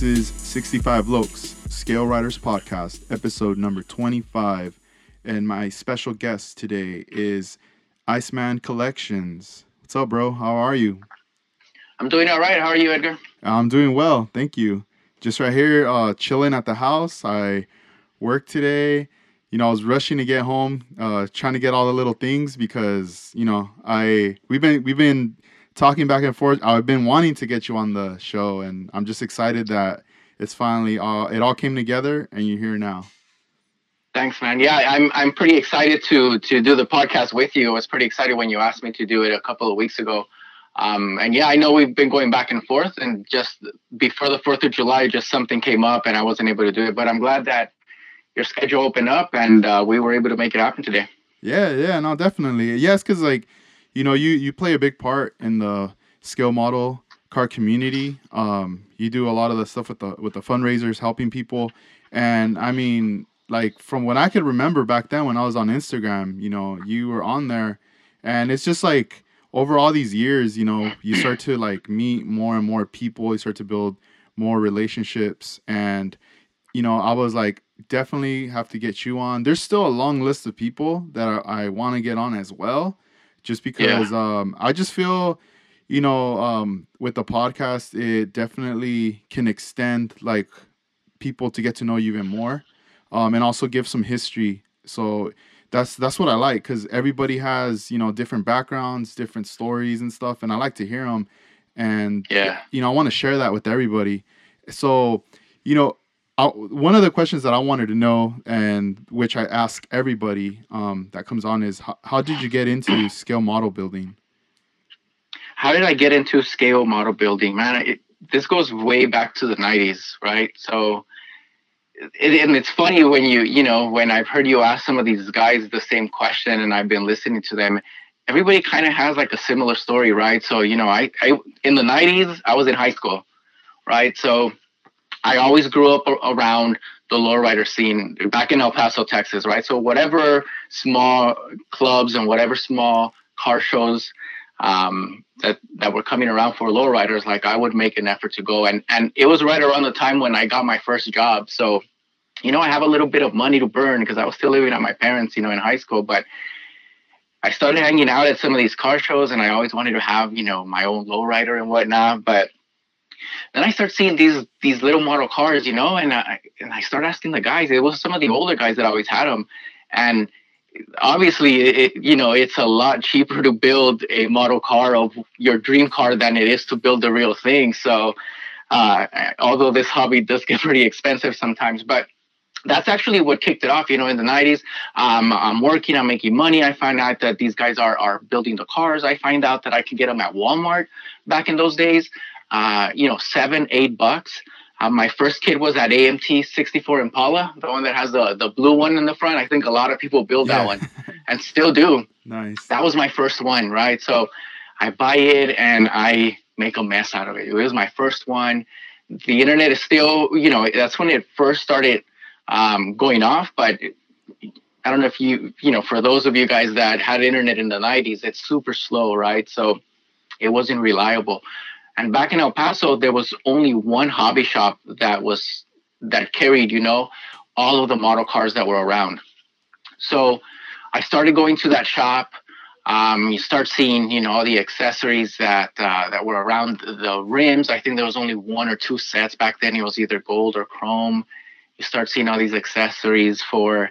This is 65 Lokes, Scale Riders Podcast, episode number 25. And my special guest today is Iceman Collections. What's up, bro? How are you? I'm doing all right. How are you, Edgar? I'm doing well. Thank you. Just right here, chilling at the house. I worked today. I was rushing to get home, trying to get all the little things because, we've been talking back and forth. I've been wanting to get you on the show, and I'm just excited that it's finally it all came together, and you're here now. Thanks, man. Yeah, I'm pretty excited to do the podcast with you. I was pretty excited when you asked me to do it a couple of weeks ago. And yeah, I know we've been going back and forth, and just before the 4th of July, just something came up, and I wasn't able to do it. But I'm glad that your schedule opened up, and we were able to make it happen today. Yeah, no, definitely. Yes, because you play a big part in the scale model car community. You do a lot of the stuff with the fundraisers, helping people, and I mean, like from what I could remember back then when I was on Instagram, you were on there, and it's just like over all these years, you start to like meet more and more people, you start to build more relationships, and I was like, definitely have to get you on. There's still a long list of people that I want to get on as well, just because I just feel, with the podcast, it definitely can extend like people to get to know you even more, and also give some history. So that's what I like, because everybody has different backgrounds, different stories and stuff, and I like to hear them, and I want to share that with everybody. So one of the questions that I wanted to know, and which I ask everybody that comes on, is how did you get into scale model building? How did I get into scale model building? Man, this goes way back to the 90s, right? So, and it's funny when when I've heard you ask some of these guys the same question, and I've been listening to them, everybody kind of has like a similar story, right? So, I in the 90s, I was in high school, right? So I always grew up around the lowrider scene back in El Paso, Texas, right? So whatever small clubs and whatever small car shows that were coming around for lowriders, like I would make an effort to go. And it was right around the time when I got my first job. So, I have a little bit of money to burn because I was still living at my parents, in high school. But I started hanging out at some of these car shows, and I always wanted to have, my own lowrider and whatnot. But then I start seeing these little model cars, and I start asking the guys. It was some of the older guys that always had them, and obviously, it's a lot cheaper to build a model car of your dream car than it is to build the real thing. So, although this hobby does get pretty expensive sometimes, but that's actually what kicked it off. In the 90s, I'm working, I'm making money. I find out that these guys are building the cars. I find out that I can get them at Walmart back in those days. $7-8. My first kit was that AMT 64 Impala, the one that has the blue one in the front. I think a lot of people build that one and still do. Nice. That was my first one, right? So I buy it and I make a mess out of it. It was my first one. The internet is still, that's when it first started going off. But I don't know if for those of you guys that had internet in the 90s, it's super slow, right? So it wasn't reliable. And back in El Paso, there was only one hobby shop that carried, all of the model cars that were around. So I started going to that shop. You start seeing, all the accessories that were around the rims. I think there was only 1 or 2 sets back then. It was either gold or chrome. You start seeing all these accessories for,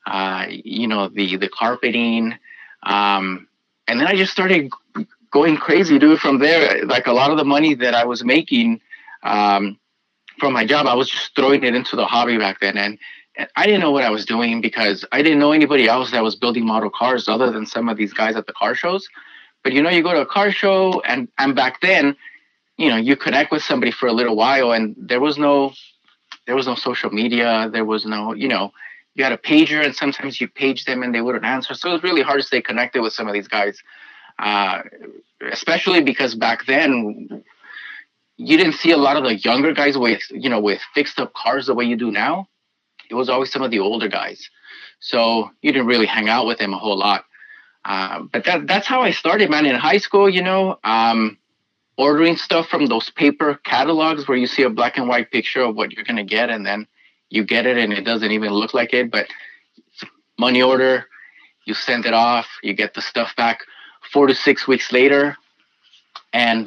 the carpeting. And then I just started going crazy, dude. From there, like a lot of the money that I was making from my job, I was just throwing it into the hobby back then. And I didn't know what I was doing because I didn't know anybody else that was building model cars other than some of these guys at the car shows. But, you go to a car show and back then, you connect with somebody for a little while, and there was no social media. There was no, you had a pager, and sometimes you page them and they wouldn't answer. So it was really hard to stay connected with some of these guys. Especially because back then you didn't see a lot of the younger guys with fixed up cars the way you do now. It was always some of the older guys. So you didn't really hang out with them a whole lot. But that's how I started, man. In high school, ordering stuff from those paper catalogs where you see a black and white picture of what you're going to get, and then you get it and it doesn't even look like it, but it's a money order. You send it off, you get the stuff back 4 to 6 weeks later. And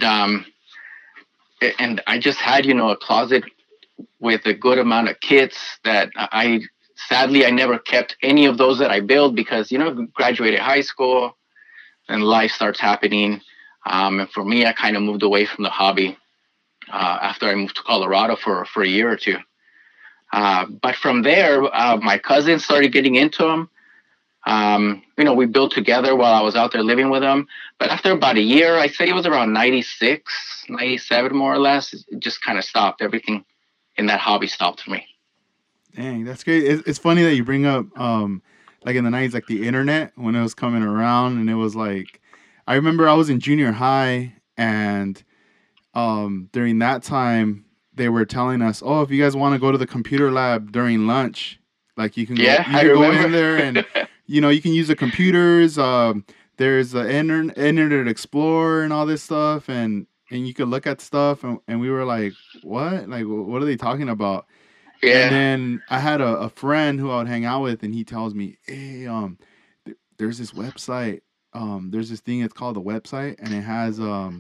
I just had, a closet with a good amount of kits that sadly I never kept any of those that I built because, graduated high school and life starts happening. And for me, I kind of moved away from the hobby after I moved to Colorado for a year or two. But from there, my cousins started getting into them. We built together while I was out there living with them. But after about a year, I'd say it was around 96, 97, more or less, it just kind of stopped. Everything in that hobby stopped for me. Dang, that's great. It's funny that you bring up, like in the 90s, like the internet when it was coming around. And it was like, I remember I was in junior high and during that time, they were telling us, oh, if you guys want to go to the computer lab during lunch, like you can go in there and, you can use the computers. There's the Internet Explorer and all this stuff. And you could look at stuff. And we were like, what? Like, what are they talking about? Yeah. And then I had a friend who I would hang out with, and he tells me, hey, there's this website. There's this thing, it's called the website, and it has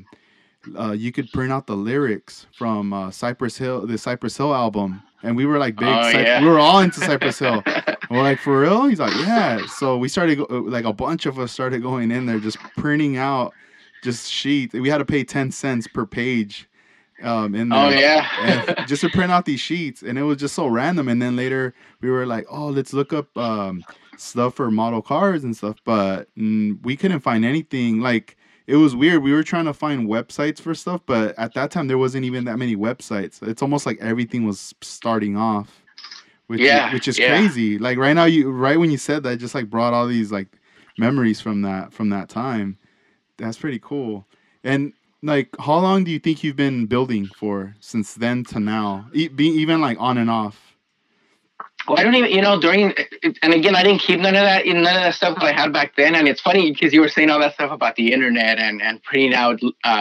you could print out the lyrics from the Cypress Hill album. And we were like big, we were all into Cypress Hill. And we're like, for real? He's like, yeah. So we started, like a bunch of us started going in there, just printing out just sheets. We had to pay 10 cents per page in there. Oh, yeah. And just to print out these sheets. And it was just so random. And then later we were like, oh, let's look up stuff for model cars and stuff. But we couldn't find anything. Like, it was weird. We were trying to find websites for stuff, but at that time there wasn't even that many websites. It's almost like everything was starting off, which is crazy. Like right now, right when you said that, just like brought all these like memories from that time. That's pretty cool. And like, how long do you think you've been building for since then to now? Even like on and off. Well, I don't even, and again, I didn't keep none of that stuff that I had back then. And it's funny because you were saying all that stuff about the internet and printing out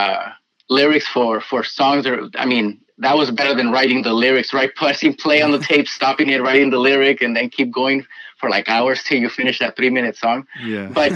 lyrics for songs. That was better than writing the lyrics, right? Pressing play on the tape, stopping it, writing the lyric, and then keep going for like hours till you finish that 3-minute song. Yeah. But,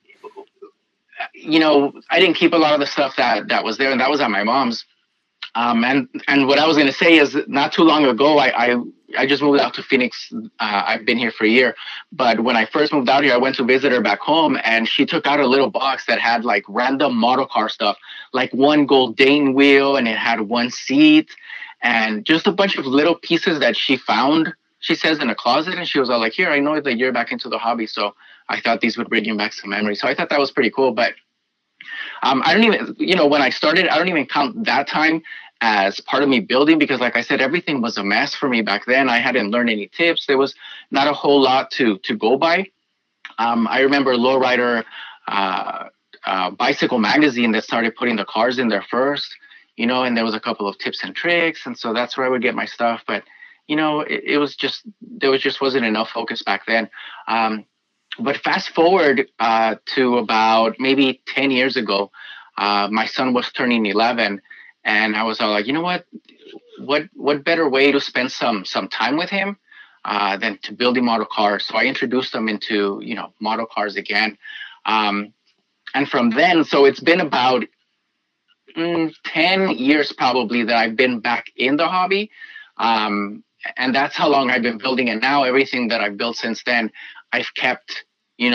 I didn't keep a lot of the stuff that was there, and that was at my mom's. And what I was going to say is not too long ago, I just moved out to Phoenix. I've been here for a year. But when I first moved out here, I went to visit her back home, and she took out a little box that had like random model car stuff, like one Goldane wheel, and it had one seat, and just a bunch of little pieces that she found, she says, in a closet. And she was all like, here, I know that you're back into the hobby, so I thought these would bring you back some memories. So I thought that was pretty cool. But I don't even, when I started, I don't even count that time as part of me building, because like I said, everything was a mess for me back then. I hadn't learned any tips. There was not a whole lot to go by. I remember Lowrider Bicycle Magazine that started putting the cars in there first, and there was a couple of tips and tricks. And so that's where I would get my stuff. But, it was just, there just wasn't enough focus back then. But fast forward to about maybe 10 years ago, my son was turning 11. And I was all like, you know what better way to spend some time with him than to building model cars. So I introduced him into, model cars again. And from then, so it's been about 10 years probably that I've been back in the hobby. And that's how long I've been building. And now everything that I've built since then, I've kept,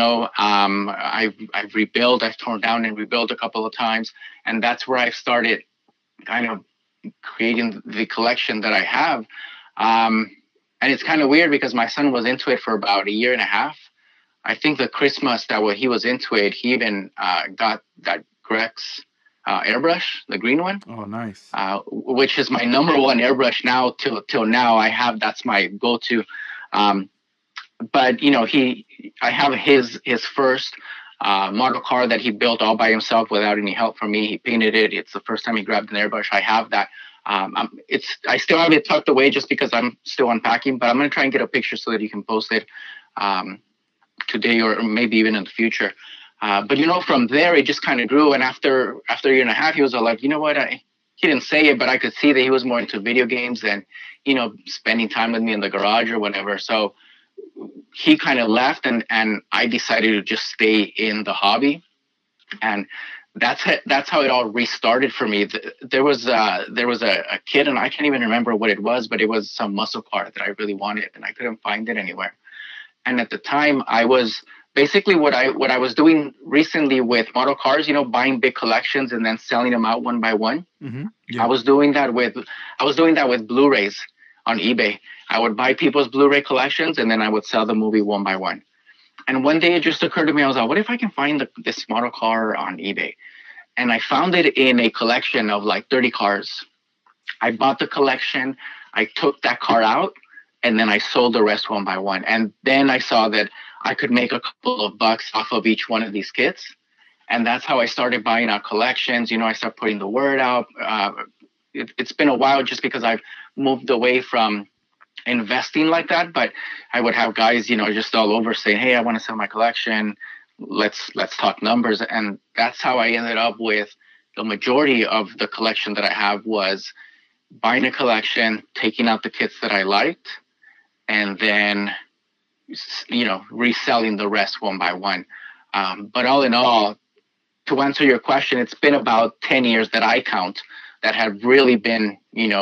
I've rebuilt, I've torn down and rebuilt a couple of times. And that's where I've started kind of creating the collection that I have. And it's kind of weird because my son was into it for about a year and a half. I think the Christmas that he was into it, he even got that Grex airbrush, the green one. Oh, nice. Which is my number one airbrush now till now. That's my go-to. But I have his first model car that he built all by himself without any help from me. He painted it. It's the first time he grabbed an airbrush. I have that. I still have it tucked away just because I'm still unpacking, but I'm going to try and get a picture so that you can post it today or maybe even in the future. But from there it just kind of grew. And after a year and a half, he was all like, you know what? He didn't say it, but I could see that he was more into video games than spending time with me in the garage or whatever. So he kind of left, and I decided to just stay in the hobby. And that's how it all restarted for me. There was a kid, and I can't even remember what it was, but it was some muscle car that I really wanted, and I couldn't find it anywhere. And at the time, I was basically what I was doing recently with model cars, buying big collections and then selling them out one by one. Mm-hmm. I Yeah. was doing that with Blu-rays on eBay. I would buy people's Blu-ray collections and then I would sell the movie one by one. And one day it just occurred to me, I was like, what if I can find this model car on eBay? And I found it in a collection of like 30 cars. I bought the collection, I took that car out, and then I sold the rest one by one. And then I saw that I could make a couple of bucks off of each one of these kits. And that's how I started buying out collections. I started putting the word out. It's been a while just because I've moved away from investing like that, but I would have guys, just all over saying, "Hey, I want to sell my collection. Let's talk numbers." And that's how I ended up with the majority of the collection that I have was buying a collection, taking out the kits that I liked, and then reselling the rest one by one. But all in all, to answer your question, it's been about 10 years that I count that have really been,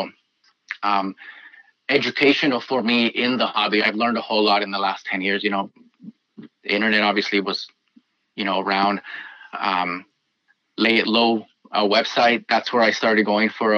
um, educational for me in the hobby. I've learned a whole lot in the last 10 years. The internet obviously was, around. Lay It Low website. That's where I started going for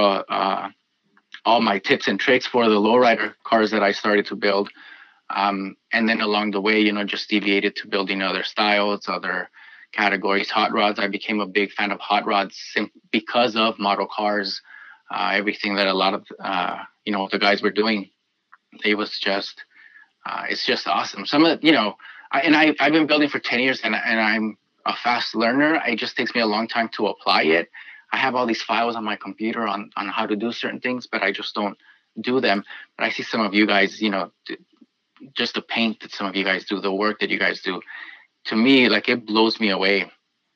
all my tips and tricks for the lowrider cars that I started to build. And then along the way, just deviated to building other styles, other categories. Hot rods, I became a big fan of hot rods because of model cars. Everything that a lot of the guys were doing, it was just it's just awesome. Some of I've been building for 10 years, and I'm a fast learner. It just takes me a long time to apply it. I have all these files on my computer on how to do certain things, but I just don't do them. But I see some of you guys, just the paint that some of you guys do, the work that you guys do, to me, like, it blows me away.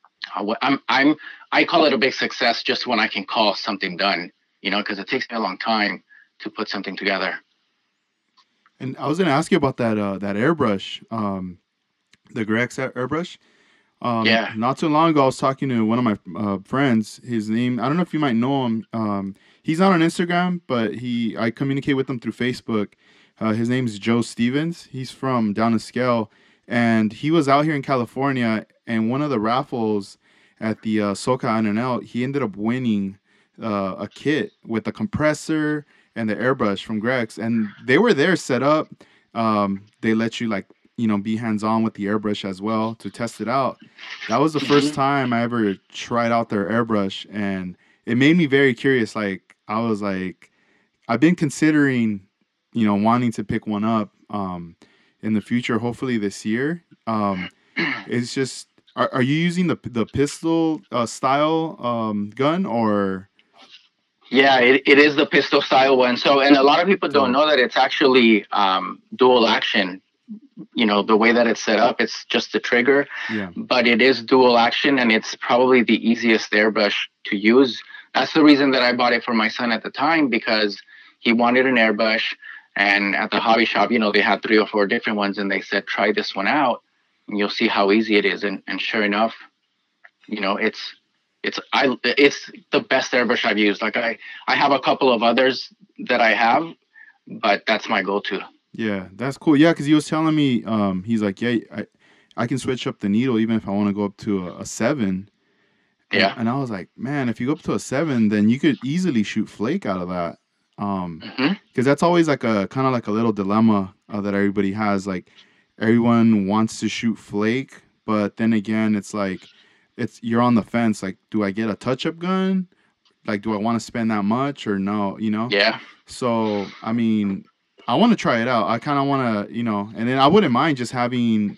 I call it a big success just when I can call something done, because it takes me a long time to put something together. And I was going to ask you about that airbrush, the Grex airbrush. Yeah. Not too long ago, I was talking to one of my friends. His name, I don't know if you might know him. He's not on Instagram, but I communicate with him through Facebook. His name's Joe Stevens. He's from down in Scale, and he was out here in California. And one of the raffles at the SoCal NNL, he ended up winning a kit with a compressor and the airbrush from Grex, and they were there set up. They let you be hands-on with the airbrush as well to test it out. That was the first time I ever tried out their airbrush, and it made me very curious. Like, I was like, I've been considering, wanting to pick one up in the future, hopefully this year. It's just, are you using the pistol style gun, or? Yeah, it is the pistol style one. So, and a lot of people don't know that it's actually dual action. The way that it's set up, it's just the trigger. Yeah. But it is dual action, and it's probably the easiest airbrush to use. That's the reason that I bought it for my son at the time, because he wanted an airbrush. And at the hobby shop, they had 3 or 4 different ones, and they said, try this one out, and you'll see how easy it is. And sure enough, it's the best airbrush I've used. Like, I have a couple of others that I have, but that's my go-to. Yeah, that's cool. Yeah, because he was telling me, he's like, yeah, I can switch up the needle even if I want to go up to a 7. Yeah. And I was like, man, if you go up to a 7, then you could easily shoot flake out of that. Because that's always like a kind of like a little dilemma that everybody has. Like, everyone wants to shoot flake, but then again, it's like, you're on the fence. Like, do I get a touch-up gun? Like, do I want to spend that much or no? Yeah. So, I mean, I want to try it out. I kind of want to, and then I wouldn't mind just having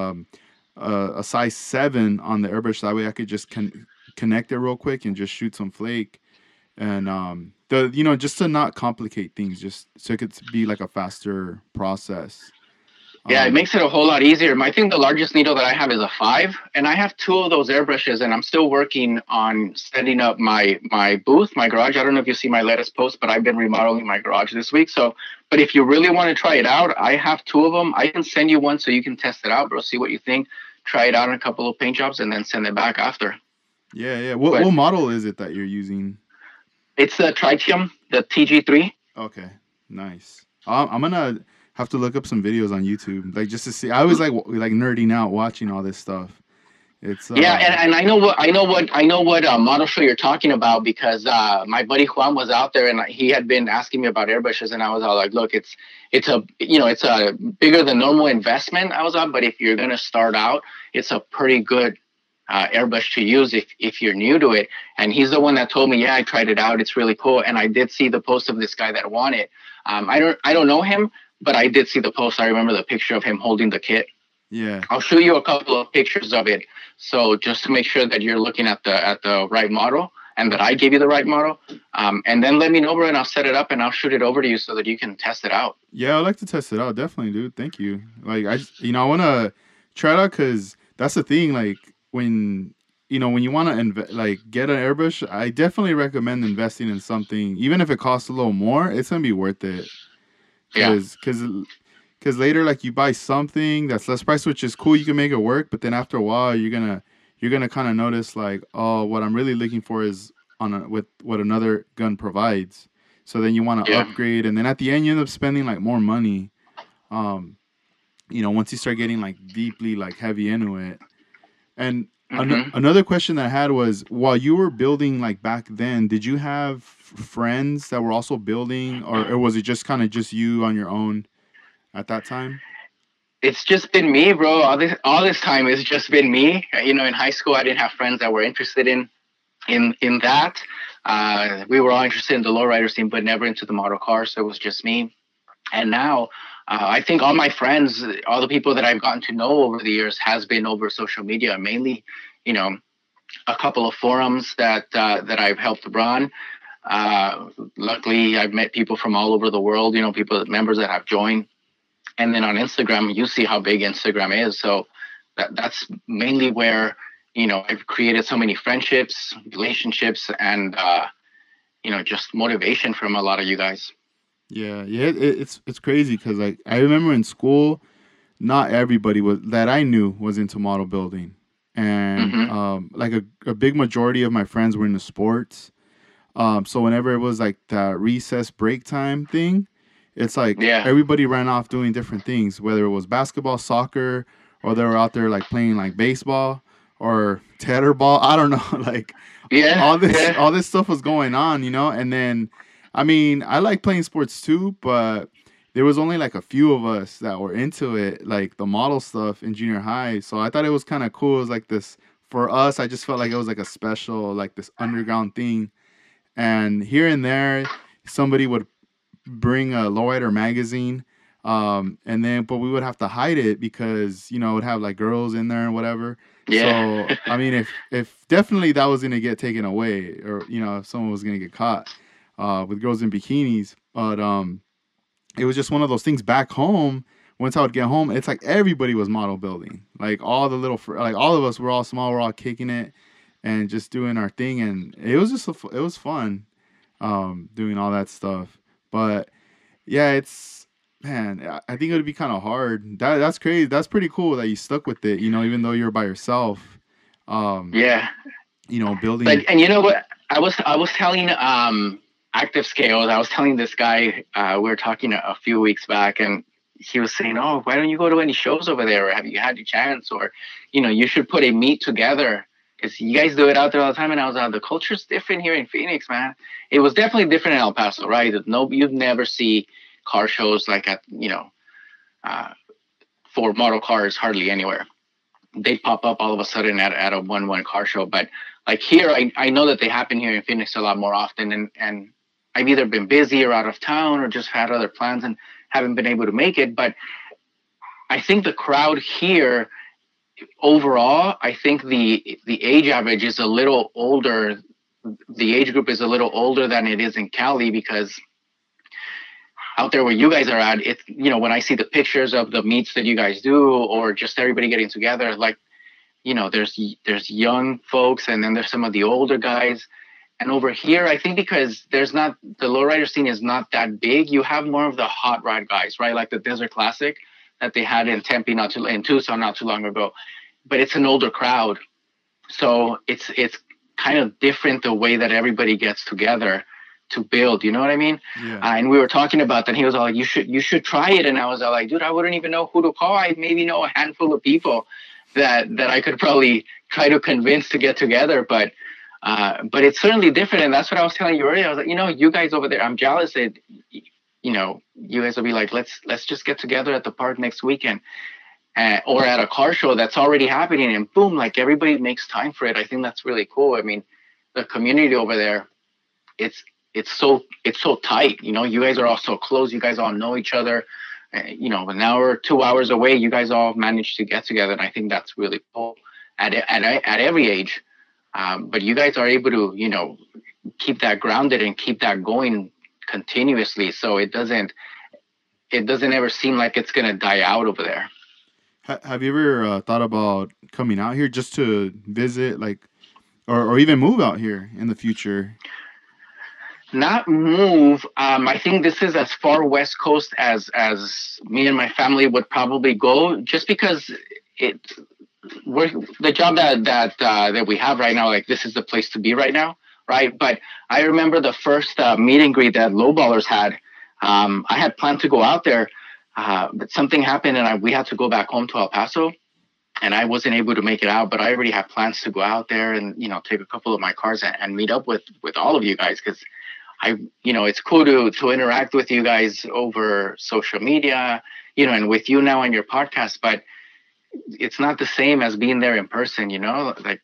a size 7 on the airbrush. That way I could just connect it real quick and just shoot some flake. And just to not complicate things, just so it could be like a faster process. Yeah, it makes it a whole lot easier. I think the largest needle that I have is a 5, and I have 2 of those airbrushes, and I'm still working on setting up my booth, my garage. I don't know if you see my latest post, but I've been remodeling my garage this week. So, but if you really want to try it out, I have 2 of them. I can send you one so you can test it out, bro. See what you think. Try it out in a couple of paint jobs, and then send it back after. Yeah, yeah. What model is it that you're using? It's the Tritium, the TG3. Okay, nice. I'm gonna have to look up some videos on YouTube, like just to see. I was like nerding out watching all this stuff. It's yeah, and I know what model show you're talking about, because my buddy Juan was out there and he had been asking me about airbrushes, and I was all like, look, it's a bigger than normal investment. I was on, but if you're gonna start out, it's a pretty good airbrush to use if you're new to it. And he's the one that told me, yeah, I tried it out, it's really cool. And I did see the post of this guy that won it. I don't know him, but I did see the post. I remember the picture of him holding the kit. Yeah. I'll show you a couple of pictures of it. So just to make sure that you're looking at the right model and that I gave you the right model. And then let me know, bro, and I'll set it up and I'll shoot it over to you so that you can test it out. Yeah, I'd like to test it out. Definitely, dude. Thank you. Like, I want to try it out, because that's the thing. Like, when you want to get an airbrush, I definitely recommend investing in something, even if it costs a little more. It's gonna be worth it. Because later, like, you buy something that's less price, which is cool, you can make it work, but then after a while, you're gonna kind of notice, like, oh, what I'm really looking for is with what another gun provides. So then you want to upgrade, and then at the end, you end up spending like more money. Once you start getting like deeply like heavy into it. And another question that I had was, while you were building, like, back then, did you have friends that were also building, or was it just kind of just you on your own at that time? It's just been me, bro. All this time it's just been me. In high school, I didn't have friends that were interested in that. We were all interested in the lowrider scene, but never into the model car. So it was just me. And now, I think all my friends, all the people that I've gotten to know over the years, has been over social media, mainly, a couple of forums that I've helped run. Luckily, I've met people from all over the world, members that have joined. And then on Instagram, you see how big Instagram is. So that's mainly where, I've created so many friendships, relationships, and, just motivation from a lot of you guys. Yeah. It's crazy, because, like, I remember in school, not everybody that I knew was into model building, and like a big majority of my friends were into sports. So whenever it was like the recess break time thing, it's like everybody ran off doing different things, whether it was basketball, soccer, or they were out there like playing like baseball or tetherball. I don't know, like all this stuff was going on, and then. I mean, I like playing sports too, but there was only like a few of us that were into it, like the model stuff in junior high. So I thought it was kind of cool. It was like this, for us, I just felt like it was like a special, like this underground thing. And here and there, somebody would bring a lowrider magazine, but we would have to hide it because, it would have like girls in there and whatever. Yeah. So, I mean, if definitely that was going to get taken away, or, if someone was going to get caught. With girls in bikinis, but it was just one of those things back home. Once I would get home, it's like everybody was model building. Like all the like all of us were all small, we're all kicking it and just doing our thing, and it was just it was fun doing all that stuff. But yeah, I think it would be kind of hard. That's crazy. That's pretty cool that you stuck with it. Even though you're by yourself. Building. And you know what? I was telling Active Scales. I was telling this guy, we were talking a few weeks back, and he was saying, oh, why don't you go to any shows over there? Or have you had your chance? Or, you should put a meet together, because you guys do it out there all the time. And I was like, the culture's different here in Phoenix, man. It was definitely different in El Paso, right? You'd never see car shows like at, for model cars hardly anywhere. They pop up all of a sudden at a one car show. But like here, I know that they happen here in Phoenix a lot more often. And I've either been busy or out of town or just had other plans and haven't been able to make it. But I think the crowd here overall, I think the age average is a little older. The age group is a little older than it is in Cali, because out there where you guys are at, it's, when I see the pictures of the meets that you guys do, or just everybody getting together, like, there's young folks, and then there's some of the older guys. And over here, I think because there's not, the lowrider scene is not that big, you have more of the hot rod guys, right? Like the Desert Classic that they had in Tempe, in Tucson not too long ago. But it's an older crowd. So it's kind of different the way that everybody gets together to build, you know what I mean? Yeah. And we were talking about that. He was all like, you should try it. And I was all like, dude, I wouldn't even know who to call. I maybe know a handful of people that I could probably try to convince to get together. But it's certainly different. And that's what I was telling you earlier. I was like, you guys over there, I'm jealous that, you guys will be like, let's just get together at the park next weekend. Or at a car show that's already happening, and boom, like everybody makes time for it. I think that's really cool. I mean, the community over there, it's so tight. You guys are all so close. You guys all know each other. An hour, 2 hours away, you guys all manage to get together, and I think that's really cool at every age. But you guys are able to keep that grounded and keep that going continuously, so it doesn't ever seem like it's gonna die out over there. Have you ever thought about coming out here just to visit, like, or even move out here in the future? Not move. I think this is as far West Coast as me and my family would probably go, just because we're the job that we have right now. Like, this is the place to be right now, right? But I remember the first meet and greet that Lowballers had. I had planned to go out there. But something happened, and we had to go back home to El Paso, and I wasn't able to make it out. But I already have plans to go out there and take a couple of my cars and meet up with all of you guys, because it's cool to interact with you guys over social media, and with you now on your podcast. But it's not the same as being there in person, Like,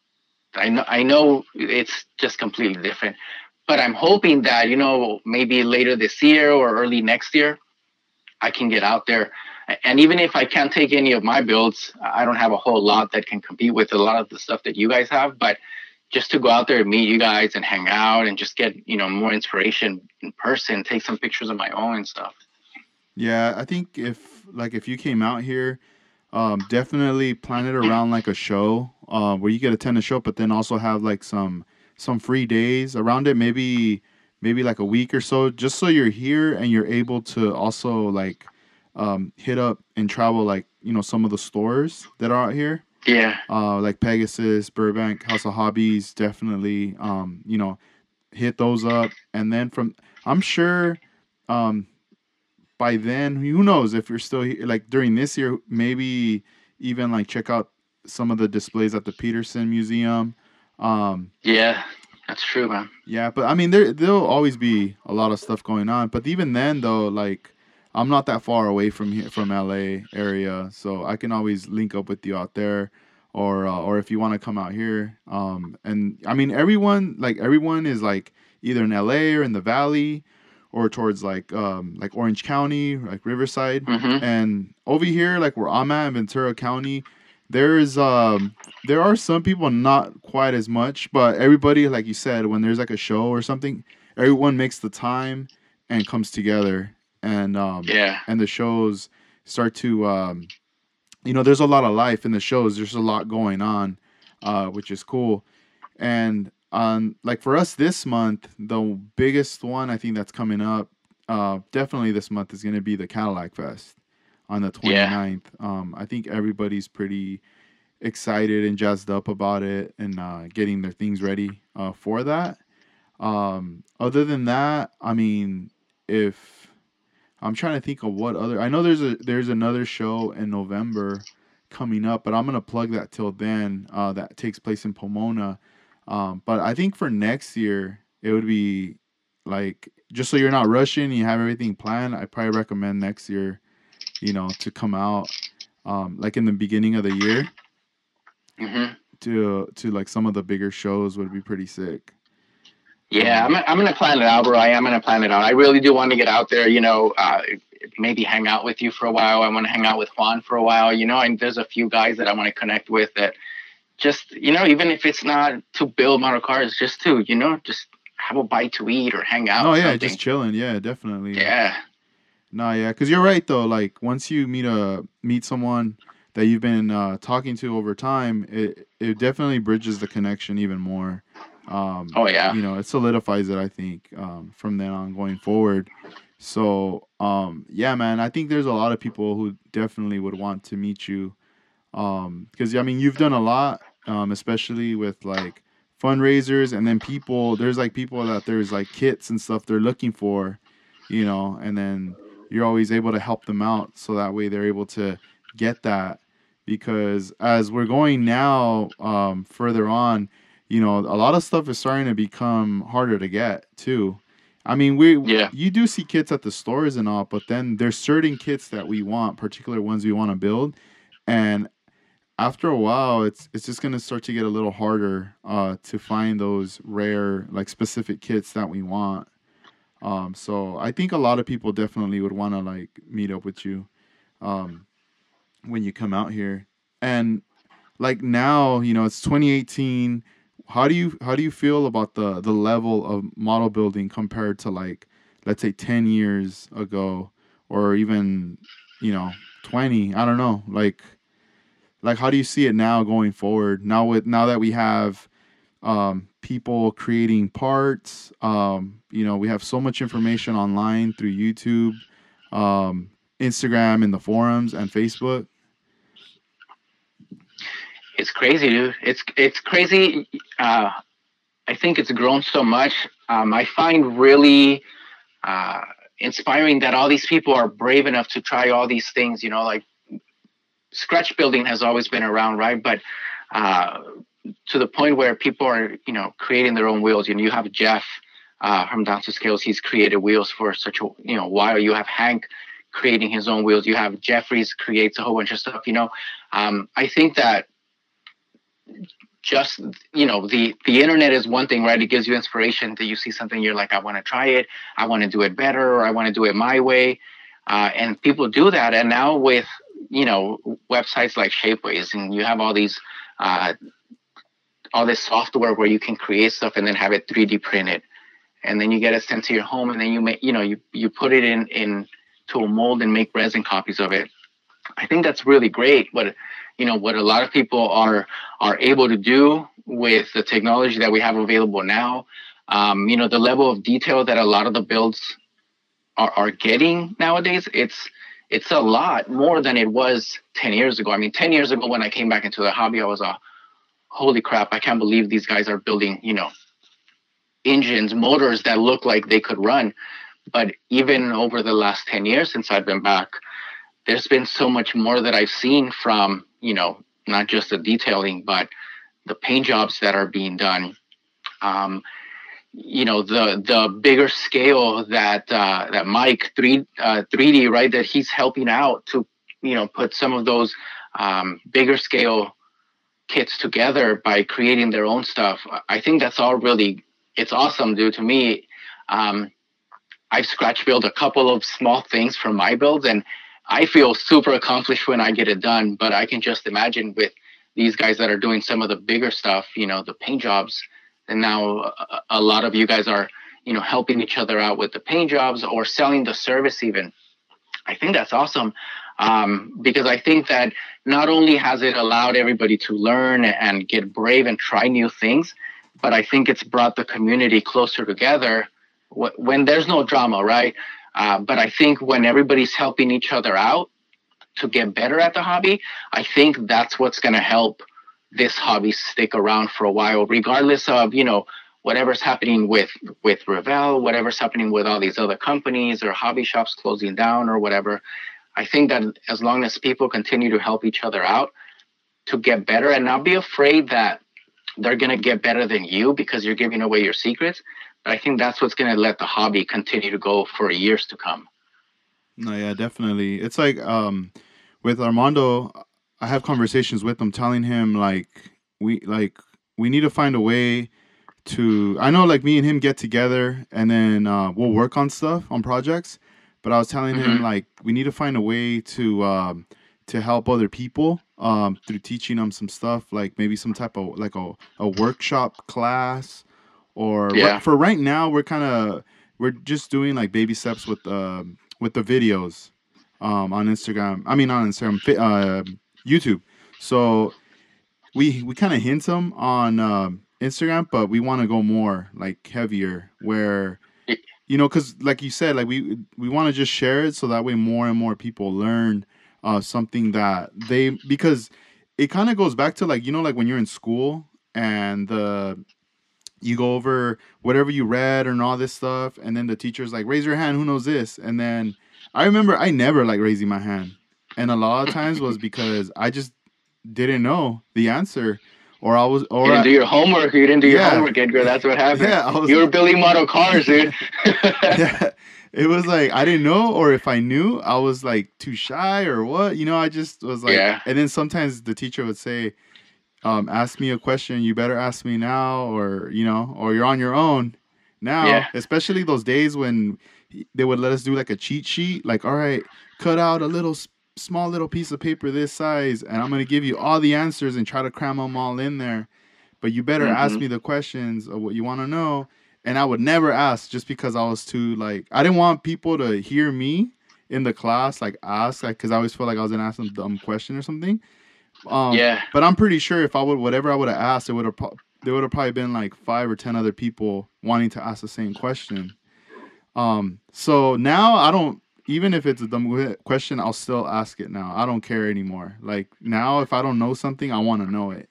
I know it's just completely different. But I'm hoping that maybe later this year or early next year, I can get out there. And even if I can't take any of my builds, I don't have a whole lot that can compete with a lot of the stuff that you guys have. But just to go out there and meet you guys and hang out and just get, more inspiration in person, take some pictures of my own and stuff. Yeah, I think if you came out here, definitely plan it around like a show where you could attend a show, but then also have like some free days around it, maybe like a week or so, just so you're here and you're able to also like hit up and travel, like, some of the stores that are out here. Yeah. Like Pegasus, Burbank, House of Hobbies, definitely, hit those up. And then I'm sure by then, who knows if you're still here, like during this year, maybe even like check out some of the displays at the Peterson Museum. Yeah. That's true, man. Yeah, but I mean, there'll always be a lot of stuff going on. But even then, though, like, I'm not that far away from here, from LA area, so I can always link up with you out there, or if you want to come out here. And I mean, everyone is like either in LA or in the Valley, or towards like Orange County, like Riverside, and over here, like where I'm at in Ventura County. There are some people, not quite as much, but everybody, like you said, when there's like a show or something, everyone makes the time and comes together, and and the shows start to there's a lot of life in the shows. There's a lot going on, which is cool. And like for us this month, the biggest one I think that's coming up, definitely this month, is going to be the Cadillac Fest on the 29th. Yeah. I think everybody's pretty excited and jazzed up about it, and getting their things ready for that. Other than that, I mean, if I'm trying to think of what other, I know there's another show in November coming up, but I'm gonna plug that till then. That takes place in Pomona. But I think for next year it would be like, just so you're not rushing, you have everything planned. I probably recommend next year, to come out like in the beginning of the year. To like some of the bigger shows would be pretty sick. Yeah, I'm gonna plan it out, bro. I am gonna plan it out. I really do want to get out there, maybe hang out with you for a while. I want to hang out with Juan for a while, and there's a few guys that I want to connect with that just, even if it's not to build model cars, just to, just have a bite to eat or hang out. Oh yeah, just chilling. Yeah, definitely. Yeah. No, yeah, because you're right though. Like once you meet someone that you've been talking to over time, it definitely bridges the connection even more. Oh yeah. It solidifies it. I think from then on going forward. So yeah, man, I think there's a lot of people who definitely would want to meet you. Because I mean, you've done a lot, especially with like fundraisers, and then people. There's like people that there's like kits and stuff they're looking for, and then you're always able to help them out, so that way they're able to get that. Because as we're going now, further on, a lot of stuff is starting to become harder to get too. I mean, Yeah. you do see kits at the stores and all, but then there's certain kits that we want, particular ones we want to build, and after a while it's just going to start to get a little harder to find those rare like specific kits that we want. So I think a lot of people definitely would want to like meet up with you um, when you come out here. And like now, it's 2018. How do you feel about the level of model building compared to like, let's say, 10 years ago, or even, you know 20? I don't know, like how do you see it now going forward, now that we have people creating parts? We have so much information online through YouTube, um, Instagram, and the forums and Facebook. It's crazy, dude. It's crazy. I think it's grown so much. I find really uh, inspiring that all these people are brave enough to try all these things. Like scratch building has always been around, right? But uh, to the point where people are, creating their own wheels. You have Jeff from Down to Scales. He's created wheels for such a while. You have Hank creating his own wheels. You have Jeffries creates a whole bunch of stuff. I think that just the internet is one thing, right? It gives you inspiration that you see something, you're like, I want to try it, I want to do it better, or I want to do it my way. And people do that. And now with websites like Shapeways, and you have uh, all this software where you can create stuff and then have it 3D printed, and then you get it sent to your home, and then you make you put it in to a mold and make resin copies of it. I think that's really great. What a lot of people are able to do with the technology that we have available now. The level of detail that a lot of the builds are getting nowadays, it's a lot more than it was 10 years ago. I mean, 10 years ago when I came back into the hobby, I was holy crap, I can't believe these guys are building, engines, motors that look like they could run. But even over the last 10 years since I've been back, there's been so much more that I've seen from, not just the detailing, but the paint jobs that are being done. The bigger scale that Mike 3D, right, that he's helping out to, put some of those bigger scale kits together by creating their own stuff. I think that's all really, it's awesome, dude. To me, um, I've scratch built a couple of small things from my builds, and I feel super accomplished when I get it done. But I can just imagine with these guys that are doing some of the bigger stuff, the paint jobs, and now a lot of you guys are, helping each other out with the paint jobs or selling the service even. I think that's awesome, because I think that not only has it allowed everybody to learn and get brave and try new things, but I think it's brought the community closer together when there's no drama, right? But I think when everybody's helping each other out to get better at the hobby, I think that's what's going to help this hobby stick around for a while, regardless of whatever's happening with Revell, whatever's happening with all these other companies or hobby shops closing down or whatever. I think that as long as people continue to help each other out to get better and not be afraid that they're going to get better than you because you're giving away your secrets, but I think that's what's going to let the hobby continue to go for years to come. No, yeah, definitely. It's like with Armando, I have conversations with him telling him we need to find a way to, I know like me and him get together and then we'll work on stuff on projects, but I was telling him Mm-hmm. like we need to find a way to help other people through teaching them some stuff, like maybe some type of like a workshop class, or Yeah. for right now we're just doing like baby steps with with the videos on Instagram. I mean, on Instagram, YouTube. So we kind of hint them on Instagram, but we want to go more like heavier, where because like you said, like we want to just share it so that way more and more people learn something that they because it kind of goes back to like like when you're in school and the you go over whatever you read and all this stuff, and then the teacher's like, raise your hand, who knows this? And then I remember I never like raising my hand, and a lot of times was because I just didn't know the answer, or I was, or You didn't I, do your homework. You didn't do your yeah, homework, Edgar. That's what happened. yeah, I was, You were building model cars, dude. yeah, it was like I didn't know, or if I knew, I was like too shy or what, I just was like, Yeah. and then sometimes the teacher would say, ask me a question, you better ask me now, or or you're on your own now. Yeah. Especially those days when they would let us do like a cheat sheet, like, all right, cut out a little small little piece of paper this size, and I'm going to give you all the answers and try to cram them all in there, but you better ask me the questions of what you want to know. And I would never ask, just because I was too, like, I didn't want people to hear me in the class like ask, like, because I always felt like I was gonna ask them a dumb question or something. Yeah. But I'm pretty sure if I would, whatever I would have asked, there would have probably been like 5 or 10 other people wanting to ask the same question. So now I don't, even if it's a dumb question, I'll still ask it now. I don't care anymore. Like now, if I don't know something, I want to know it.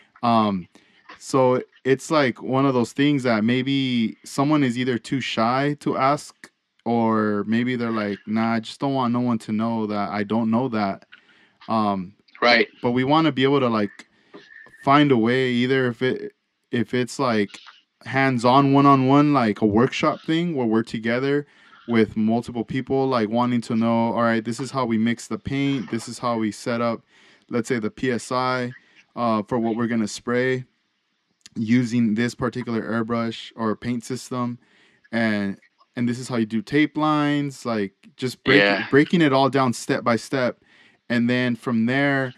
So it's like one of those things that maybe someone is either too shy to ask, or maybe they're like, nah, I just don't want no one to know that I don't know that. Right. But we want to be able to like find a way, either if it's like hands-on, one-on-one, like a workshop thing where we're together with multiple people, like wanting to know, all right, this is how we mix the paint, this is how we set up, let's say, the PSI for what we're going to spray using this particular airbrush or paint system, and this is how you do tape lines, like just breaking it all down step by step. And then from there,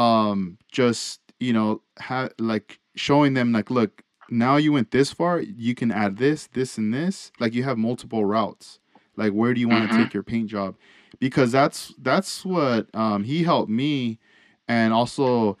just like showing them, like, look, now you went this far, you can add this, this, and this. Like you have multiple routes. Like, where do you want to take your paint job? Because that's what he helped me, and also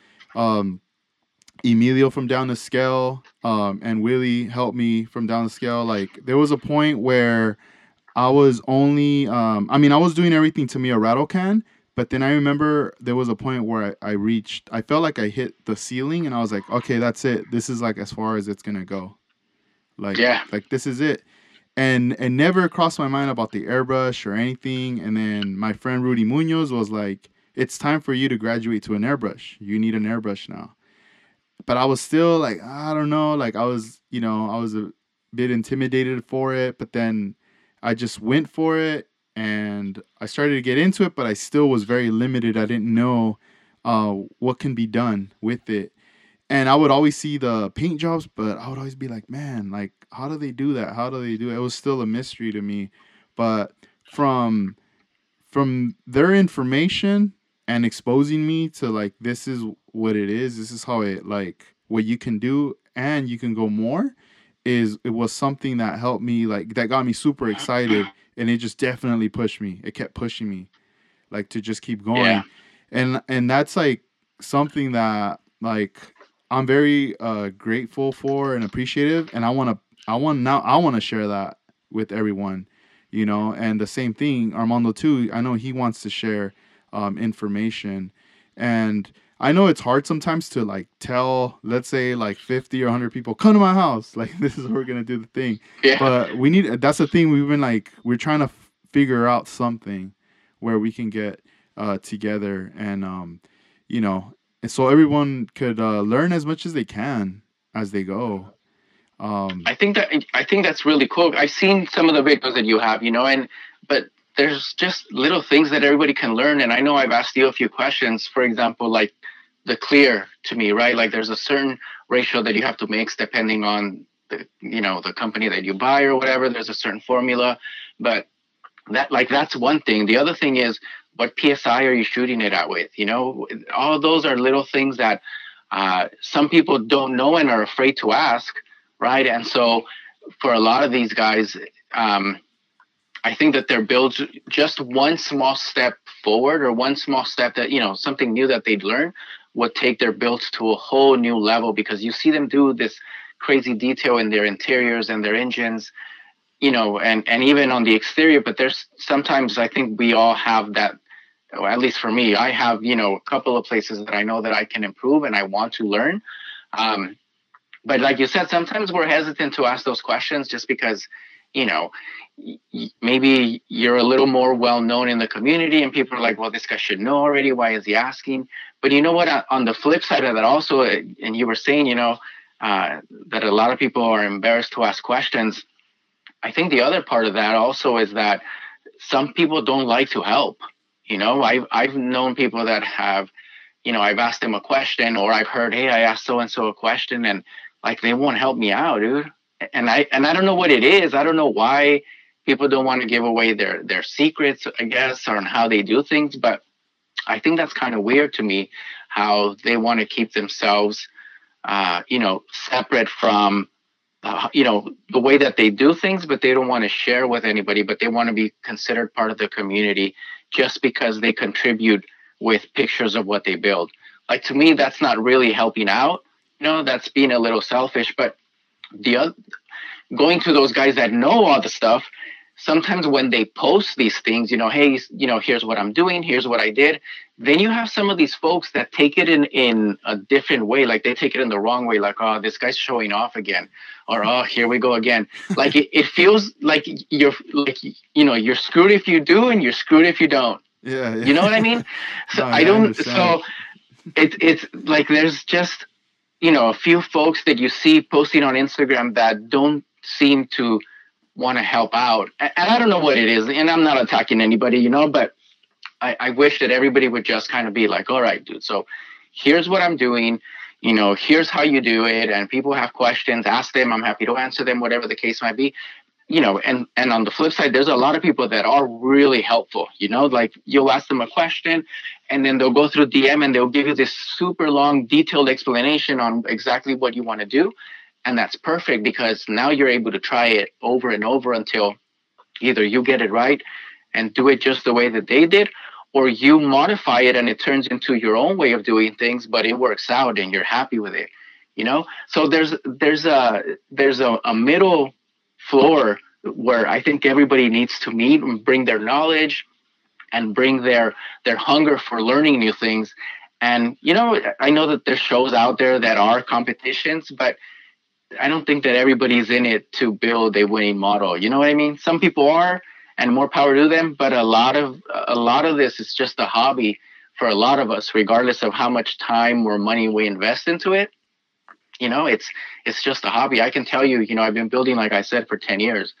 Emilio from Down the Scale, and Willie helped me from Down the Scale. Like there was a point where I was only, I mean, I was doing everything Tamiya rattle can, but then I remember there was a point where I felt like I hit the ceiling, and I was like, okay, that's it. This is like as far as it's gonna go. Like, like this is it. And never crossed my mind about the airbrush or anything. And then my friend Rudy Munoz was like, it's time for you to graduate to an airbrush. You need an airbrush now. But I was still like, I don't know. Like I was a bit intimidated for it, but then I just went for it and I started to get into it, but I still was very limited. I didn't know what can be done with it. And I would always see the paint jobs, but I would always be like, man, like, how do they do that? How do they do it? It was still a mystery to me. But from their information and exposing me to, like, this is what it is, this is how it, like, what you can do, and you can go more, it was something that helped me, like, that got me super excited, and it just definitely pushed me. It kept pushing me, like, to just keep going. And that's, like, something that, like, I'm very grateful for and appreciative, and I want to share that with everyone, and the same thing, Armando too. I know he wants to share information, and I know it's hard sometimes to like tell, let's say, like 50 or 100 people, come to my house, like this is where we're gonna do the thing. But that's the thing, we're trying to figure out something where we can get together, and and so everyone could learn as much as they can as they go. I think that's really cool. I've seen some of the videos that you have, but there's just little things that everybody can learn. And I know I've asked you a few questions, for example, like the clear to me, right? Like there's a certain ratio that you have to mix depending on the company that you buy or whatever. There's a certain formula, but that's one thing. The other thing is, what PSI are you shooting it at with? All of those are little things that some people don't know and are afraid to ask, right? And so for a lot of these guys, I think that their builds, just one small step forward or one small step that, something new that they'd learn would take their builds to a whole new level, because you see them do this crazy detail in their interiors and their engines, and even on the exterior. But there's sometimes, I think we all have that, or at least for me, I have, a couple of places that I know that I can improve and I want to learn. Um, but like you said, sometimes we're hesitant to ask those questions just because, you know, maybe you're a little more well known in the community and people are like, well, this guy should know already. Why is he asking? But you know what? On the flip side of that, also, and you were saying, that a lot of people are embarrassed to ask questions. I think the other part of that also is that some people don't like to help. I've known people that have, I've asked them a question, or I've heard, hey, I asked so and so a question, and like they won't help me out, dude. And I don't know what it is. I don't know why people don't want to give away their secrets, I guess, on how they do things. But I think that's kind of weird to me, how they want to keep themselves, separate from, the way that they do things, but they don't want to share with anybody, but they want to be considered part of the community just because they contribute with pictures of what they build. Like, to me, that's not really helping out. That's being a little selfish. But the other, going to those guys that know all the stuff, sometimes when they post these things, hey, here's what I'm doing, here's what I did, then you have some of these folks that take it in a different way. Like, they take it in the wrong way, like, oh, this guy's showing off again, or oh, here we go again. Like, it feels like you're screwed if you do and you're screwed if you don't. Yeah. You know what I mean? So No, I yeah, I don't. understand. So it's like there's just a few folks that you see posting on Instagram that don't seem to want to help out. And I don't know what it is. And I'm not attacking anybody, but I wish that everybody would just kind of be like, all right, dude, so here's what I'm doing. Here's how you do it. And people have questions, ask them. I'm happy to answer them, whatever the case might be. And on the flip side, there's a lot of people that are really helpful. Like, you'll ask them a question and then they'll go through DM and they'll give you this super long, detailed explanation on exactly what you want to do. And that's perfect, because now you're able to try it over and over until either you get it right and do it just the way that they did, or you modify it and it turns into your own way of doing things, but it works out and you're happy with it. So there's a middle floor where I think everybody needs to meet and bring their knowledge and bring their hunger for learning new things. And I know that there's shows out there that are competitions, but I don't think that everybody's in it to build a winning model. You know what I mean? Some people are, and more power to them, but a lot of this is just a hobby for a lot of us, regardless of how much time or money we invest into it. It's just a hobby. I can tell you, I've been building, like I said, for 10 years.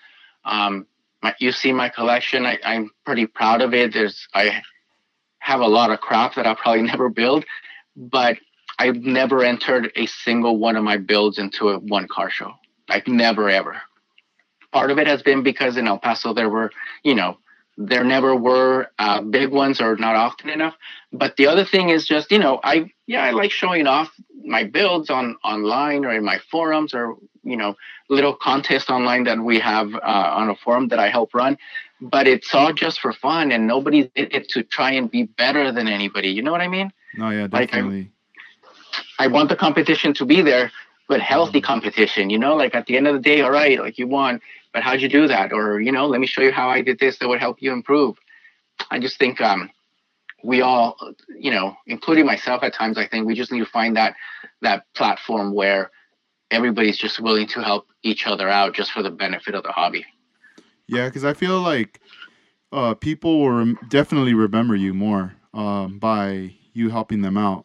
You see my collection. I'm pretty proud of it. I have a lot of crap that I'll probably never build, but I've never entered a single one of my builds into a one car show. Like, never, ever. Part of it has been because in El Paso there never were big ones, or not often enough. But the other thing is just, I like showing off my builds online or in my forums, or, little contests online that we have on a forum that I help run. But it's all just for fun, and nobody's in it to try and be better than anybody. You know what I mean? No, yeah, Like, definitely. I want the competition to be there, but healthy competition, like at the end of the day, all right, like, you won, but how'd you do that? Or, let me show you how I did this that would help you improve. I just think we all, including myself at times, I think we just need to find that platform where everybody's just willing to help each other out just for the benefit of the hobby. Yeah, because I feel like people will definitely remember you more by you helping them out.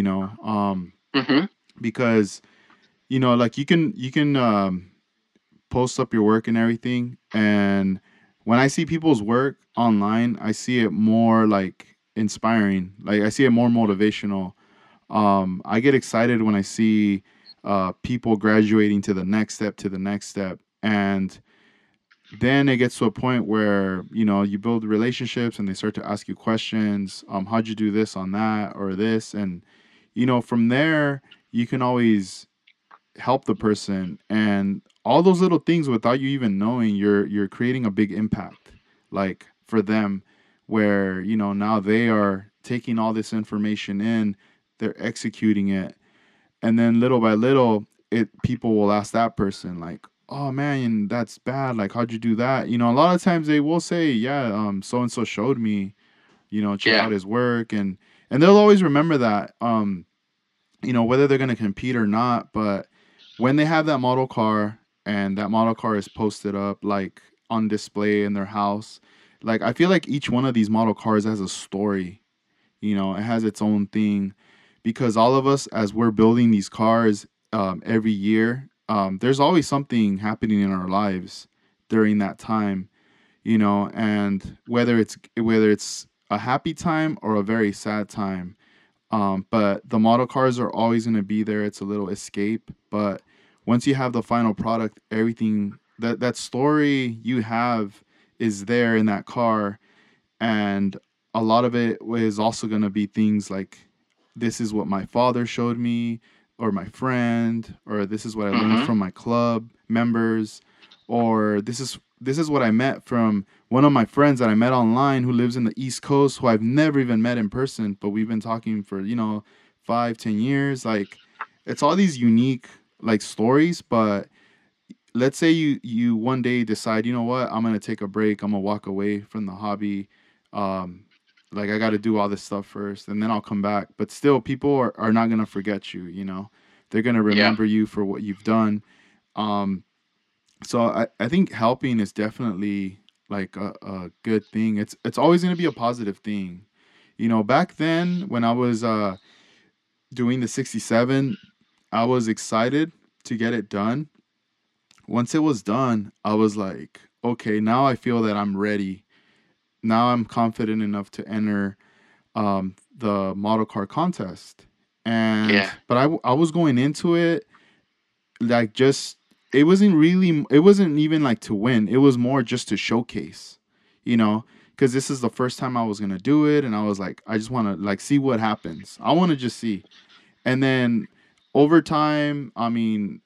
Mm-hmm. Because like you can post up your work and everything, and when I see people's work online, I see it more like inspiring. Like, I see it more motivational. I get excited when I see people graduating to the next step, and then it gets to a point where you build relationships and they start to ask you questions. How'd you do this on that or this? And from there you can always help the person, and all those little things, without you even knowing, you're creating a big impact. like for them, where now they are taking all this information in, they're executing it, and then little by little, it people will ask that person like, "Oh man, that's bad. Like, how'd you do that?" A lot of times they will say, "Yeah, so and so showed me. Check Yeah. out his work," and they'll always remember that. Whether they're gonna compete or not, but when they have that model car and that model car is posted up like on display in their house, like I feel like each one of these model cars has a story. It has its own thing, because all of us, as we're building these cars every year, there's always something happening in our lives during that time, and whether it's a happy time or a very sad time, but the model cars are always going to be there. It's a little escape, but once you have the final product, everything that story you have is there in that car, and a lot of it is also going to be things like, this is what my father showed me, or my friend, or this is what I learned Mm-hmm. from my club members, or this is what I met from one of my friends that I met online who lives in the East Coast, who I've never even met in person, but we've been talking for 5-10 years. Like, it's all these unique like stories. But let's say you one day decide, what, I'm gonna take a break, I'm gonna walk away from the hobby, um like I got to do all this stuff first, and then I'll come back. But still, people are not gonna forget you. They're gonna Yeah. remember you for what you've done. um so I think helping is definitely like a good thing. It's always gonna be a positive thing. Back then when I was doing the 67, I was excited to get it done. Once it was done, I was like, okay, now I feel that I'm ready. Now I'm confident enough to enter the model car contest. And Yeah. but I was going into it like, just, it wasn't even like to win. It was more just to showcase, you know, because this is the first time I was gonna do it, and I was like, I just want to like see what happens. I want to just see, and then over time, I mean,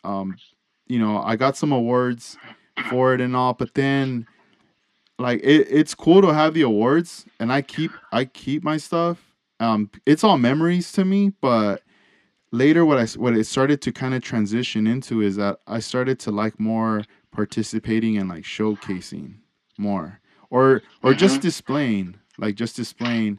I got some awards for it and all, but then like it's cool to have the awards, and I keep my stuff. It's all memories to me, but later what it started to kind of transition into is that I started to like more participating and like showcasing more, or just Mm-hmm. displaying, like just displaying.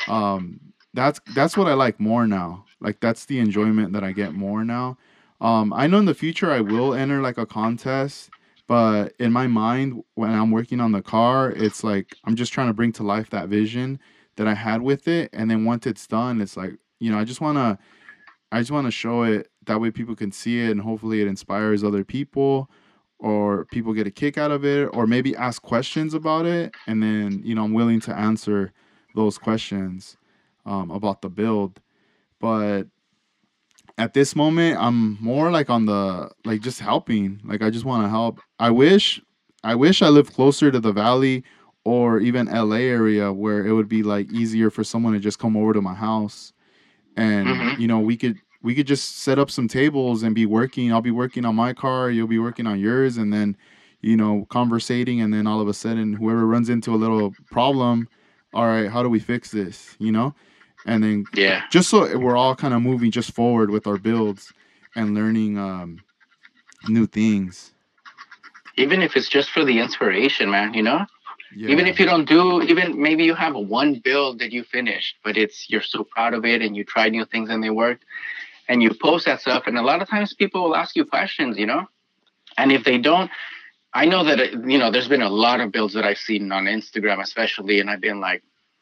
That's what I like more now. Like, that's the enjoyment that I get more now. I know in the future I will enter like a contest, but in my mind when I'm working on the car, it's like I'm just trying to bring to life that vision that I had with it, and then once it's done, it's like, I just want to show it that way people can see it, and hopefully it inspires other people, or people get a kick out of it, or maybe ask questions about it, and then I'm willing to answer those questions about the build. But at this moment, I'm more like on the like just helping. Like, I just want to help. I wish I lived closer to the valley or even LA area, where it would be like easier for someone to just come over to my house, and Mm-hmm. we could just set up some tables and be working. I'll be working on my car, you'll be working on yours, and then conversating, and then all of a sudden whoever runs into a little problem, all right, how do we fix this, and then Yeah. just so we're all kind of moving just forward with our builds and learning new things. Even if it's just for the inspiration, man, even Yeah. if you don't do, even maybe you have a one build that you finished, but you're so proud of it and you tried new things and they worked, and you post that stuff. And a lot of times people will ask you questions, and if they don't, I know that, there's been a lot of builds that I've seen on Instagram, especially, and I've been like,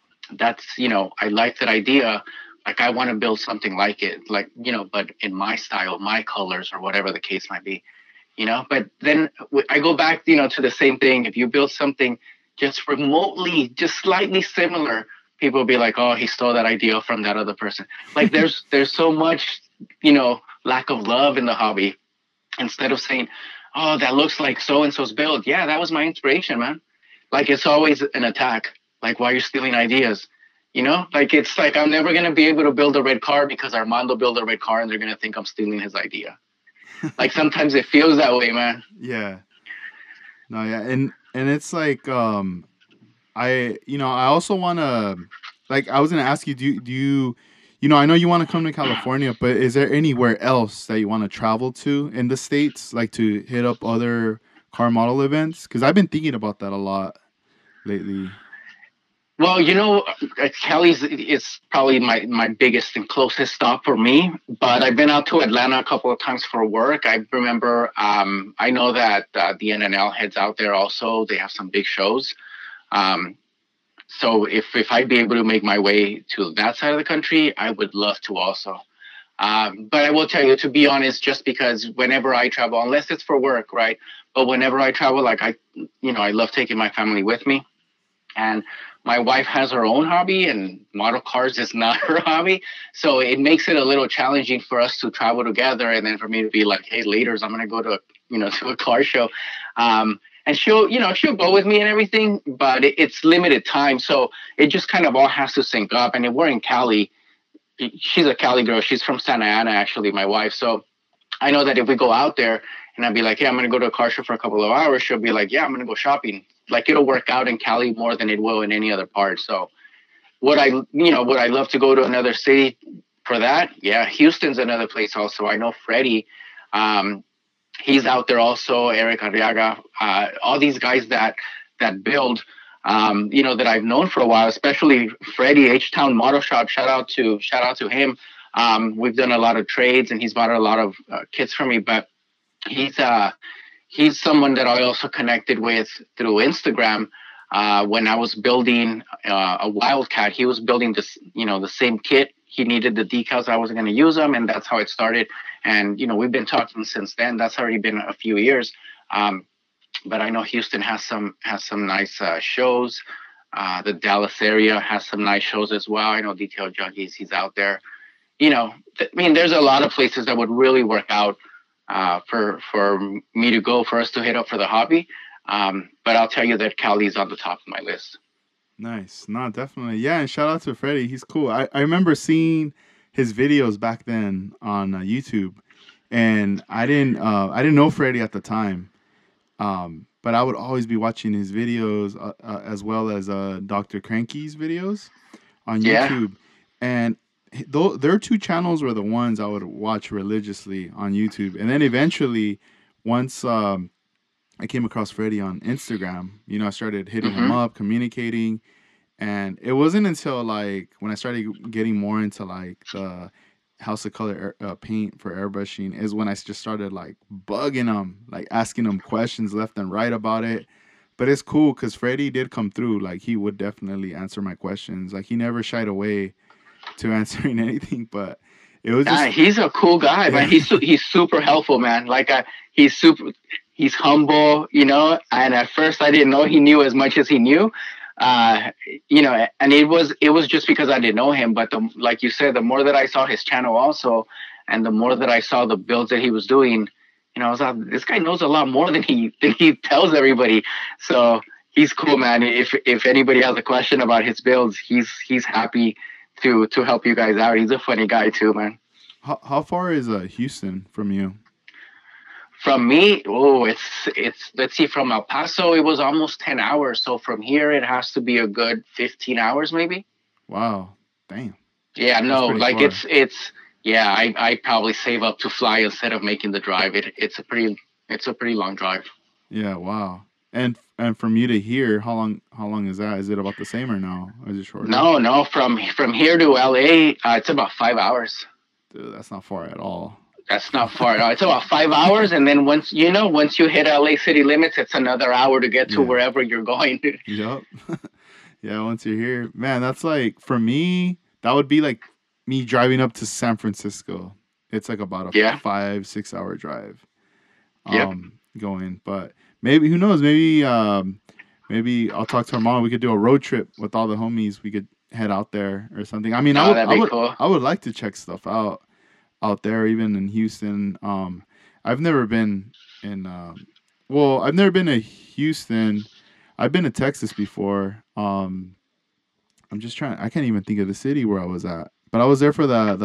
I like that idea. Like, I want to build something like it, like, but in my style, my colors, or whatever the case might be. But then I go back, to the same thing. If you build something just remotely, just slightly similar, people will be like, oh, he stole that idea from that other person. Like, there's so much, lack of love in the hobby. Instead of saying, oh, that looks like so and so's build, yeah, that was my inspiration, man. Like, it's always an attack. Like, why are you stealing ideas? Like, it's like I'm never gonna be able to build a red car because Armando built a red car and they're gonna think I'm stealing his idea. Like, sometimes it feels that way, man. Yeah. No, yeah, and it's like I also want to, like, I was gonna ask you, I know you want to come to California, but is there anywhere else that you want to travel to in the States, like to hit up other car model events? Because I've been thinking about that a lot lately. Well, Cali's is probably my biggest and closest stop for me. But I've been out to Atlanta a couple of times for work. I remember, I know that the NNL heads out there also. They have some big shows. Um, so if I'd be able to make my way to that side of the country, I would love to also. But I will tell you, to be honest, just because whenever I travel, unless it's for work, right? But whenever I travel, like I love taking my family with me. And my wife has her own hobby, and model cars is not her hobby. So it makes it a little challenging for us to travel together, and then for me to be like, "Hey, later, I'm gonna go to to a car show," and she'll go with me and everything, but it's limited time, so it just kind of all has to sync up. And if we're in Cali, she's a Cali girl. She's from Santa Ana, actually, my wife. So I know that if we go out there and I'd be like, "Yeah, I'm gonna go to a car show for a couple of hours," she'll be like, "Yeah, I'm gonna go shopping." Like it'll work out in Cali more than it will in any other part. So would I love to go to another city for that? Yeah, Houston's another place also. I know Freddie, um, he's out there also. Eric Arriaga, all these guys that build. That I've known for a while, especially Freddie H Town Model Shop. Shout out to him. We've done a lot of trades, and he's bought a lot of kits for me. But he's he's someone that I also connected with through Instagram. When I was building a Wildcat, he was building this, the same kit. He needed the decals. I wasn't going to use them, and that's how it started. And we've been talking since then. That's already been a few years. But I know Houston has some nice shows. The Dallas area has some nice shows as well. I know Detail Junkies, he's out there. There's a lot of places that would really work out for me to go, for us to hit up for the hobby. But I'll tell you that Cali's on the top of my list. Nice. No, definitely. Yeah, and shout out to Freddie. He's cool. I remember seeing his videos back then on YouTube, and I didn't know Freddie at the time. But I would always be watching his videos as well as Dr. Cranky's videos on Yeah. YouTube. And their two channels were the ones I would watch religiously on YouTube. And then eventually, once I came across Freddie on Instagram, I started hitting him Mm-hmm. up, communicating. And it wasn't until like when I started getting more into like the House of Color paint for airbrushing is when I just started like bugging him, like asking him questions left and right about it. But it's cool because Freddie did come through. Like he would definitely answer my questions. Like he never shied away to answering anything. But it was Yeah, just he's a cool guy, man. yeah, He's super helpful, man. Like he's humble, And at first, I didn't know he knew as much as he knew, and it was just because I didn't know him. But like you said, the more that I saw his channel also, and the more that I saw the builds that he was doing, I was like, this guy knows a lot more than he tells everybody. So he's cool, man. If anybody has a question about his builds, he's happy to help you guys out. He's a funny guy too, man. how far is Houston from you? From me, oh, it's let's see, from El Paso, it was almost 10 hours. So from here, it has to be a good 15 hours, maybe. Wow, damn, Yeah, that's no, pretty like far. it's yeah. I probably save up to fly instead of making the drive. It's a pretty long drive. Yeah, wow. And from you to here, how long is that? Is it about the same or no? Or is it shorter? No, no, from here to LA, it's about 5 hours. Dude, that's not far at all. That's not far at all. It's about 5 hours, and then once you hit LA city limits, it's another hour to get to Yeah. wherever you're going. Yep. Yeah, once you're here, man, that's like for me, that would be like me driving up to San Francisco. It's like about a Yeah. 5, 6 hour drive. Yep. Going. But maybe who knows? Maybe I'll talk to her mom. We could do a road trip with all the homies. We could head out there or something. I mean, I Oh, would that'd I be would cool. I would like to check stuff out there, even in Houston. I've never been in. I've never been to Houston. I've been to Texas before. I'm just trying. I can't even think of the city where I was at, but I was there for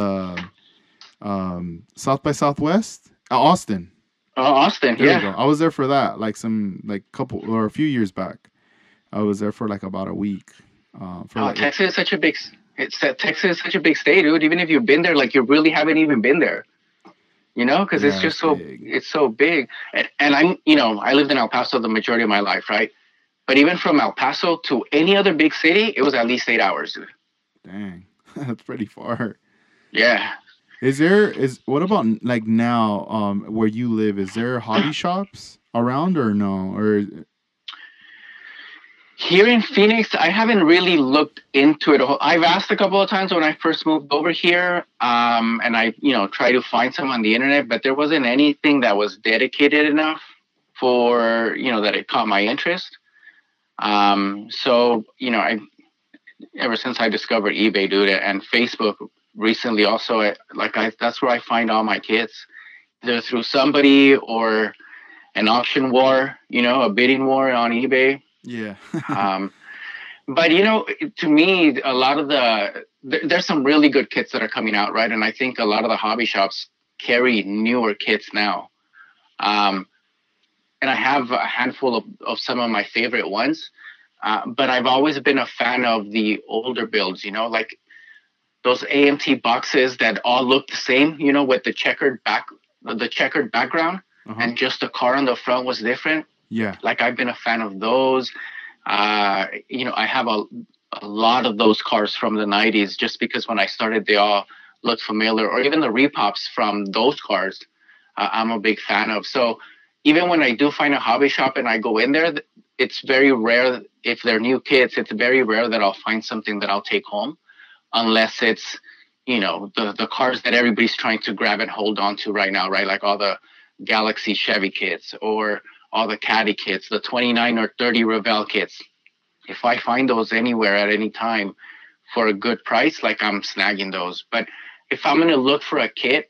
the South by Southwest, Austin. Oh, Austin, There we yeah. go. I was there for that, like some like couple or a few years back. I was there for like about a week. For Oh, like Texas is such a big. Texas is such a big state, dude. Even if you've been there, like you really haven't even been there. Because it's yeah, it's just so big. it's so big. And I lived in El Paso the majority of my life, right? But even from El Paso to any other big city, it was at least 8 hours, dude. Dang, that's pretty far. Yeah. Is what about like now where you live? Is there hobby shops around or no? Or Here in Phoenix, I haven't really looked into it. I've asked a couple of times when I first moved over here, and I, try to find some on the internet, but there wasn't anything that was dedicated enough for, that it caught my interest. So, I ever since I discovered eBay, dude, and Facebook recently also, that's where I find all my kits, either through somebody or an auction war, a bidding war on eBay. yeah. Um, but to me, a lot of there's some really good kits that are coming out, right? And I think a lot of the hobby shops carry newer kits now. And I have a handful of some of my favorite ones. But I've always been a fan of the older builds, like those AMT boxes that all look the same, with the checkered background, and just the car on the front was different. Yeah. Like I've been a fan of those. I have a lot of those cars from the 90s just because when I started, they all looked familiar, or even the repops from those cars, I'm a big fan of. So even when I do find a hobby shop and I go in there, it's very rare if they're new kits. It's very rare that I'll find something that I'll take home, unless it's, the cars that everybody's trying to grab and hold on to right now, right? Like all the Galaxy Chevy kits or all the Caddy kits, the 29 or 30 Revell kits. If I find those anywhere at any time for a good price, like I'm snagging those. But if I'm going to look for a kit,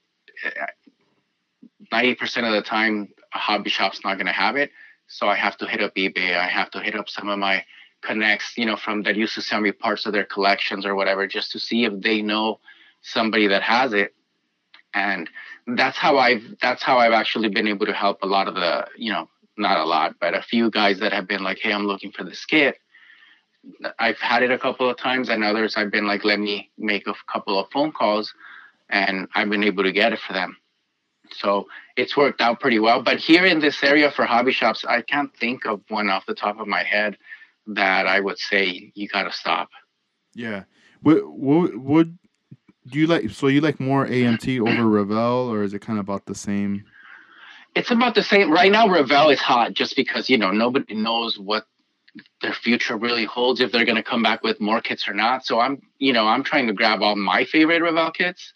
90% of the time, a hobby shop's not going to have it. So I have to hit up eBay. I have to hit up some of my connects, from that used to send me parts of their collections or whatever, just to see if they know somebody that has it. And that's how I've actually been able to help a lot of the, not a lot, but a few guys that have been like, hey, I'm looking for this kit. I've had it a couple of times, and others I've been like, let me make a couple of phone calls, and I've been able to get it for them. So it's worked out pretty well. But here in this area for hobby shops, I can't think of one off the top of my head that I would say you got to stop. Yeah. What do you like? So you like more AMT over Revell, or is it kind of about the same? It's about the same. Right now, Revell is hot just because, nobody knows what their future really holds, if they're going to come back with more kits or not. So I'm trying to grab all my favorite Revell kits.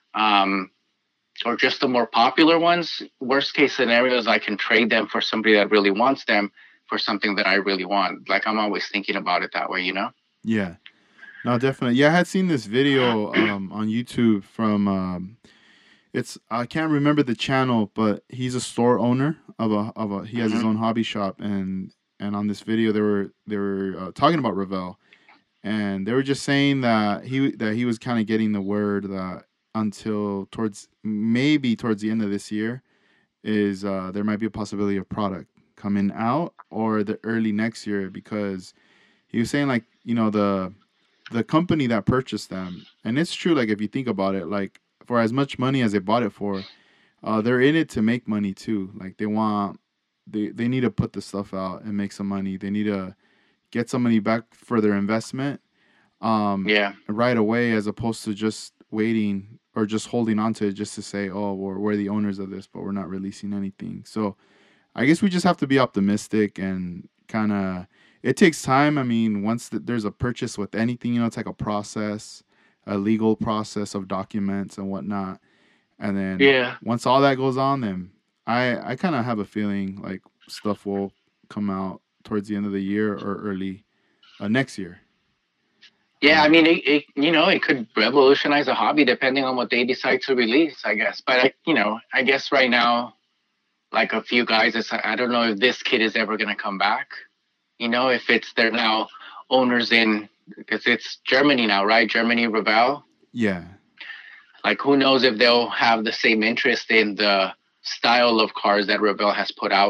Or just the more popular ones. Worst case scenario is I can trade them for somebody that really wants them for something that I really want. Like I'm always thinking about it that way, Yeah. No, definitely. Yeah, I had seen this video on YouTube from it's I can't remember the channel, but he's a store owner of a he has his own hobby shop, and on this video they were talking about Revell, and they were just saying that he was kind of getting the word that until maybe towards the end of this year is there might be a possibility of product coming out, or the early next year, because he was saying like the company that purchased them, and it's true, like if you think about it, like for as much money as they bought it for, they're in it to make money too. Like they need to put the stuff out and make some money. They need to get some money back for their investment right away, as opposed to just waiting or just holding on to it just to say, oh, we're the owners of this, but we're not releasing anything. So I guess we just have to be optimistic and kind of, it takes time. I mean, once there's a purchase with anything, it's like a process, a legal process of documents and whatnot. And then once all that goes on, then I kind of have a feeling like stuff will come out towards the end of the year or early next year. Yeah, I mean, it could revolutionize a hobby depending on what they decide to release, I guess. But I guess right now, like a few guys, I don't know if this kid is ever going to come back. If they're now owners because it's Germany now, right? Germany, Revell. Yeah. Like, who knows if they'll have the same interest in the style of cars that Revell has put out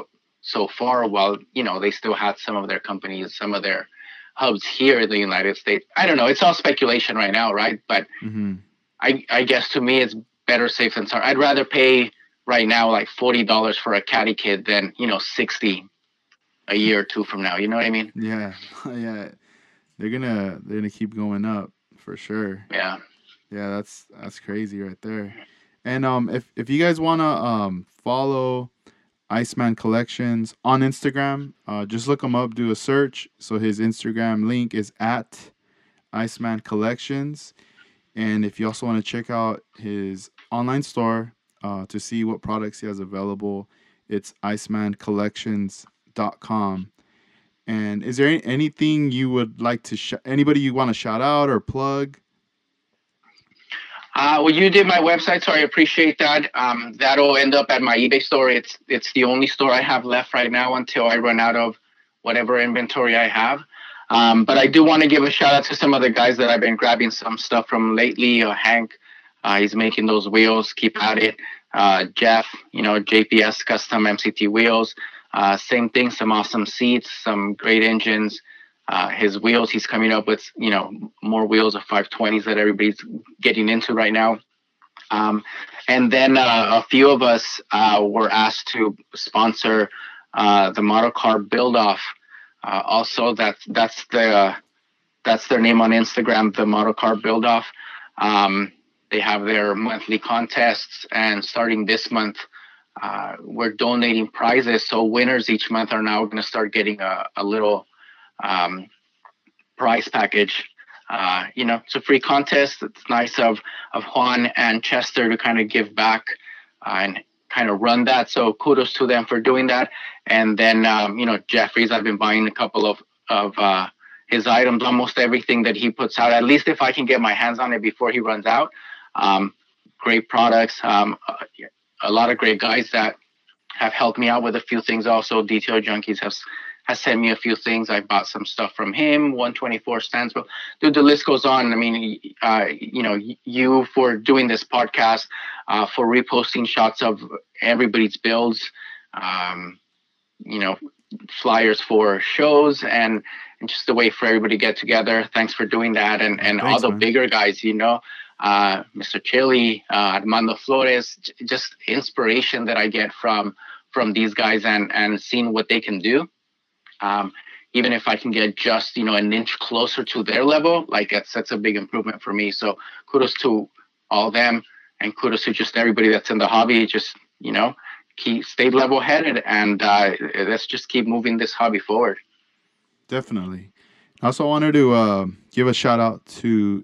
so far, while they still had some of their companies, some of their hubs here in the United States. I don't know. It's all speculation right now, right? But Mm-hmm. I guess to me, it's better safe than sorry. I'd rather pay right now like $40 for a caddy kit than 60 a year or two from now. You know what I mean? Yeah, yeah. They're gonna keep going up for sure. Yeah. Yeah, that's crazy right there. And if you guys wanna follow Iceman Collections on Instagram, just look him up, do a search. So his Instagram link is at Iceman Collections. And if you also want to check out his online store to see what products he has available, it's icemancollections.com. And is there anything you would like to anybody you want to shout out or plug? Well, you did my website, so I appreciate that. That'll end up at my eBay store. It's the only store I have left right now until I run out of whatever inventory I have. But I do want to give a shout out to some of the guys that I've been grabbing some stuff from lately. Hank, he's making those wheels. Keep at it. Jeff, JPS Custom MCT wheels. Same thing. Some awesome seats. Some great engines. His wheels, he's coming up with more wheels of 520s that everybody's getting into right now. And then a few of us were asked to sponsor the model car build off. Also, that's their name on Instagram, the model car build off. They have their monthly contests, and starting this month, we're donating prizes. So winners each month are now going to start getting a little prize package. It's a free contest. It's nice of Juan and Chester to kind of give back and kind of run that. So kudos to them for doing that. And then, Jeffries, I've been buying a couple of his items, almost everything that he puts out, at least if I can get my hands on it before he runs out. Great products. A lot of great guys that have helped me out with a few things. Also, Detail Junkies has sent me a few things. I bought some stuff from him, 124 stands. But dude, the list goes on. I mean, you for doing this podcast, for reposting shots of everybody's builds, flyers for shows, and just a way for everybody to get together. Thanks for doing that. And Thanks, all the man. bigger guys, Mr. Chili, Armando Flores, just inspiration that I get from these guys and seeing what they can do. Even if I can get just, an inch closer to their level, like that's a big improvement for me. So kudos to all of them, and kudos to just everybody that's in the hobby. Just, stay level headed, and let's just keep moving this hobby forward. Definitely. I also wanted to give a shout out to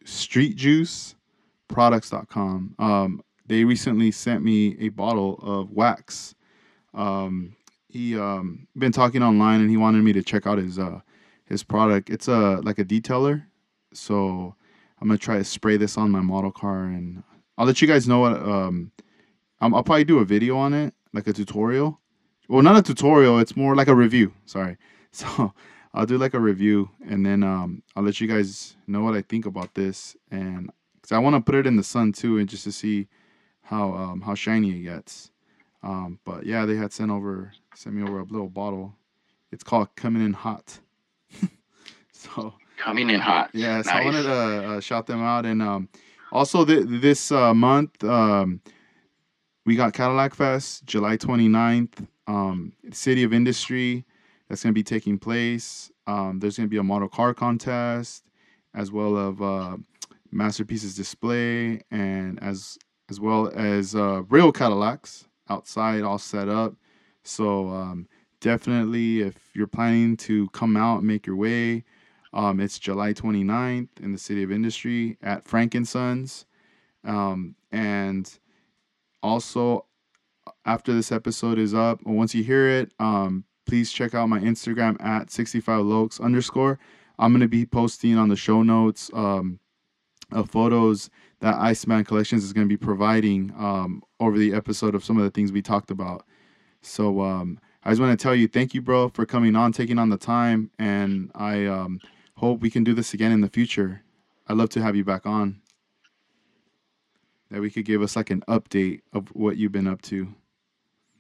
streetjuiceproducts.com. They recently sent me a bottle of wax. He been talking online, and he wanted me to check out his product. It's like a detailer, so I'm gonna try to spray this on my model car, and I'll let you guys know what. I'll probably do a video on it, like a tutorial. Well, not a tutorial. It's more like a review. Sorry. So I'll do like a review, and then I'll let you guys know what I think about this, and because I want to put it in the sun too, and just to see how shiny it gets. But yeah, they had sent me over a little bottle. It's called Coming in Hot. So Coming in hot. yeah, so Nice. I wanted to shout them out, and also this month we got Cadillac Fest, July 29th, City of Industry. That's going to be taking place. There's going to be a model car contest, as well as masterpieces display, and as well as real Cadillacs outside, all set up. So definitely, if you're planning to come out and make your way, it's July 29th in the City of Industry at Frankensons. And also, after this episode is up, or once you hear it, please check out my Instagram at 65lokes_. I'm going to be posting on the show notes of photos that Iceman Collections is going to be providing over the episode of some of the things we talked about. So I just want to tell you, thank you, bro, for coming on, taking on the time, and I hope we can do this again in the future. I'd love to have you back on, that we could give us like an update of what you've been up to.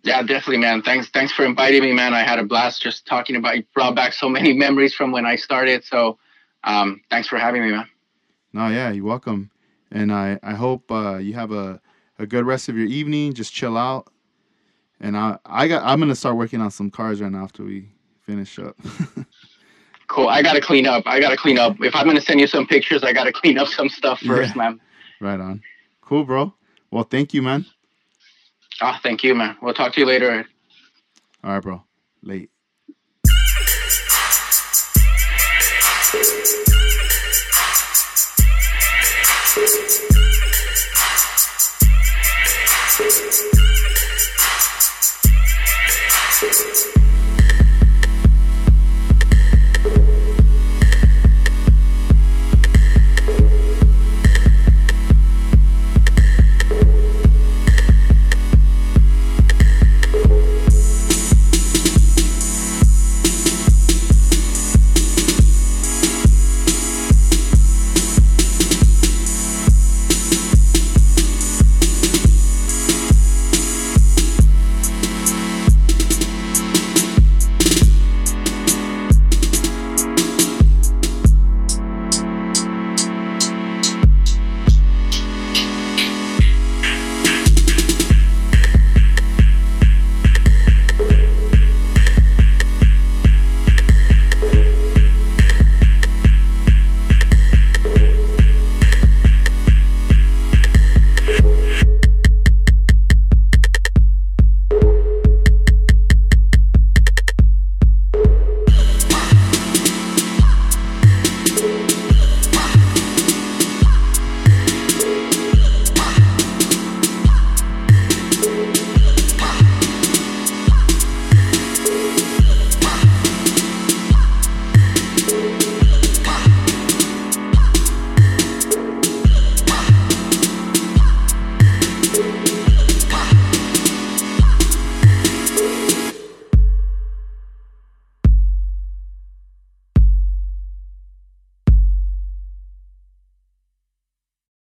Yeah, definitely, man. Thanks for inviting me, man. I had a blast just talking about. You brought back so many memories from when I started. So, thanks for having me, man. No, yeah, you're welcome. And I hope you have a good rest of your evening. Just chill out. And I'm gonna start working on some cars right now after we finish up. Cool. I gotta clean up. I gotta clean up. If I'm gonna send you some pictures, I gotta clean up some stuff Yeah, first, man. right on. Cool, bro. Well, thank you, man. Ah, thank you, man. We'll talk to you later. All right, bro. Late.